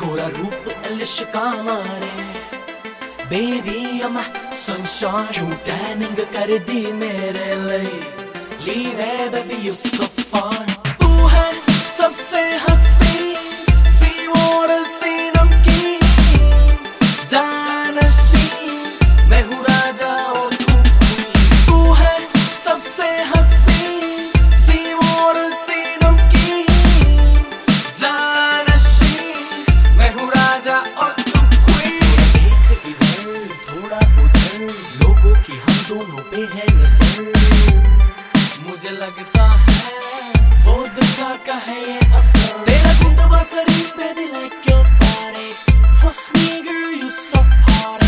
गोरा रूप इश्का मारे बेबी अमा sunshine क्यों टैनिंग कर दी मेरे लिए लीव है बेबी यू सो फाइन तू है सबसे हंसी सी और सी नमकीन जानशी मैं हूँ राजा और तू क्वीन तू है सबसे हंसी सी और सी नमकीन जानशी मैं हूँ राजा और तू क्वीन एक इधर थोड़ा उधर लोगों की हम दोनों पे है नजर मुझे लगता है वो दुआ का है ये असर तेरा गुंडवा शरीर पे भी like your body trust me girl you so hot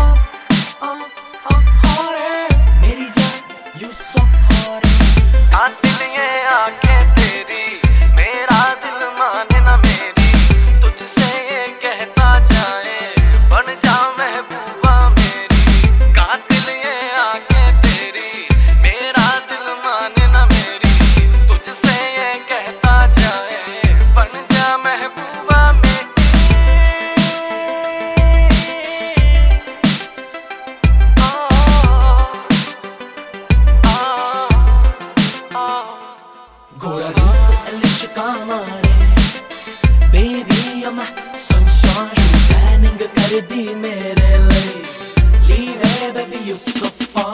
hot मेरी जान you so hot कातिल ये आंखें तेरी मेरा दिल माने ना मेरी तुझसे ये कहता जाए बन जा महबूबा मेरी कातिल ये आंखें तेरी मेरा दिल माने ना मेरी तुझसे ये कहता जाए बन जा महबूबा मेरी गोरा रूप इश्का मारे बेबी अमा sunshine टैनिंग कर दी मेरे लिए लीव है बेबी यू सो फाइन